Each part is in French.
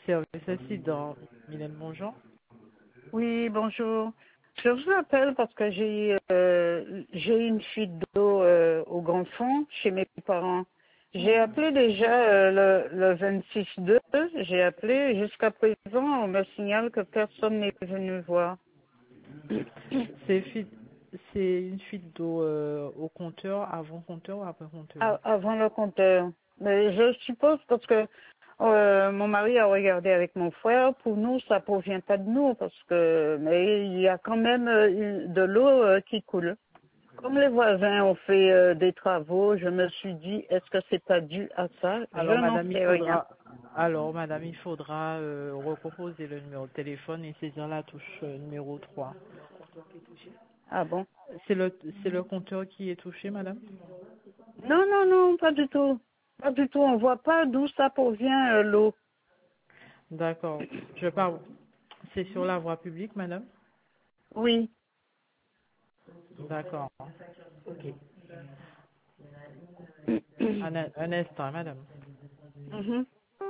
Service accident. Mylène, bonjour. Oui, bonjour. Je vous appelle parce que j'ai une fuite d'eau au Grand Fond chez mes parents. J'ai appelé déjà le 26-2. J'ai appelé. Jusqu'à présent, on me signale que personne n'est venu voir. C'est fuite- c'est une fuite d'eau au compteur, avant compteur ou après compteur? Avant le compteur. Mais je suppose parce que mon mari a regardé avec mon frère. Pour nous, ça provient pas de nous parce que mais il y a quand même de l'eau qui coule. Comme les voisins ont fait des travaux, je me suis dit, est-ce que c'est pas dû à ça? Je Alors, n'en madame, sais rien. madame, il faudra recomposer le numéro de téléphone et saisir la touche numéro 3. Ah bon? C'est le compteur qui est touché, madame? Non, non, non, pas du tout. Pas du tout. On voit pas d'où ça provient l'eau. D'accord. Je parle. C'est sur la voie publique, madame? Oui. D'accord. Ok. Un instant, madame. Mhm.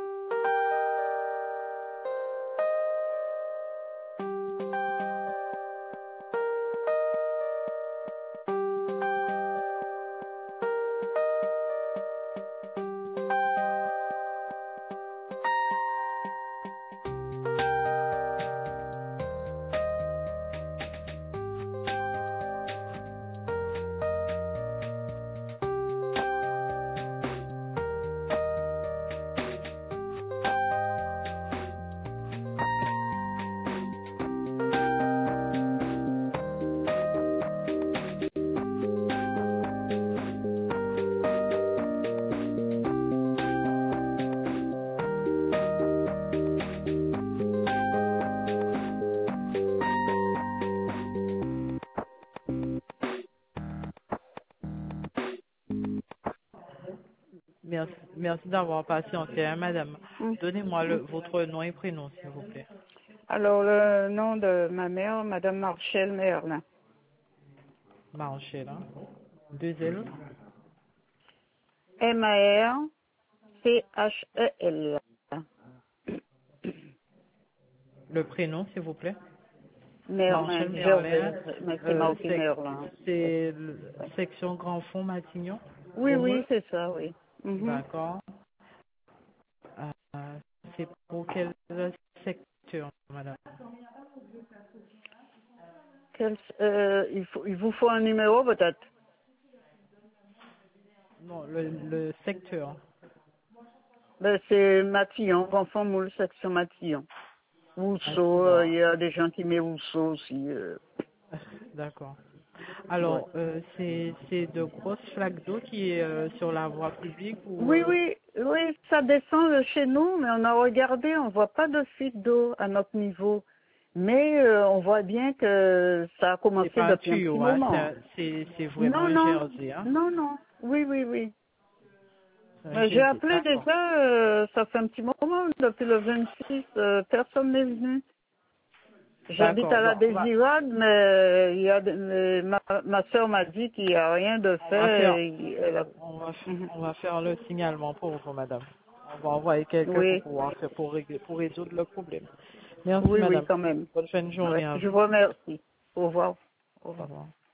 Merci d'avoir patienté, hein, madame. Mm. Donnez-moi votre nom et prénom, s'il vous plaît. Alors, le nom de ma mère, Madame Marchel Merlin. Marchel, hein? 2L. Marchel. Le prénom, s'il vous plaît. Merlin, Marchel Merlin. Gervais. Mais c'est marqué C'est Merlin. section Grand Fond Matignon. Oui, oui, Beaumont. c'est ça, oui. Mhm. D'accord. Euh, c'est pour quel secteur, madame? Il vous faut un numéro peut-être. Non, le secteur. Ben, c'est Matillon, Enfant Moule, section Matillon. Rousseau, Accident. il y a des gens qui mettent Rousseau aussi. D'accord. Ouais. Alors, c'est de grosses flaques d'eau qui est sur la voie publique ou Oui, oui, oui, ça descend de chez nous, mais on a regardé, on voit pas de fuite d'eau à notre niveau. Mais on voit bien que ça a c'est commencé pas un depuis un petit tuyau, hein? moment. C'est vraiment Non, un non, jersey, hein? non, non. Oui, oui, oui. C'est un Mais j'ai jersey. appelé D'accord. déjà, ça fait un petit moment, depuis le 26, personne n'est venu. J'habite D'accord. à Bon, la Désirade, mais ma soeur m'a dit qu'il n'y a rien de on va fait. faire, Mhm. on va faire le signalement pour vous, madame. On va envoyer quelqu'un pour Oui, pouvoir faire, pour résoudre le problème. Merci, oui, oui, madame. quand même. Bonne fin de Ouais. journée à Je vous. vous remercie. Au revoir. Au Au revoir. revoir.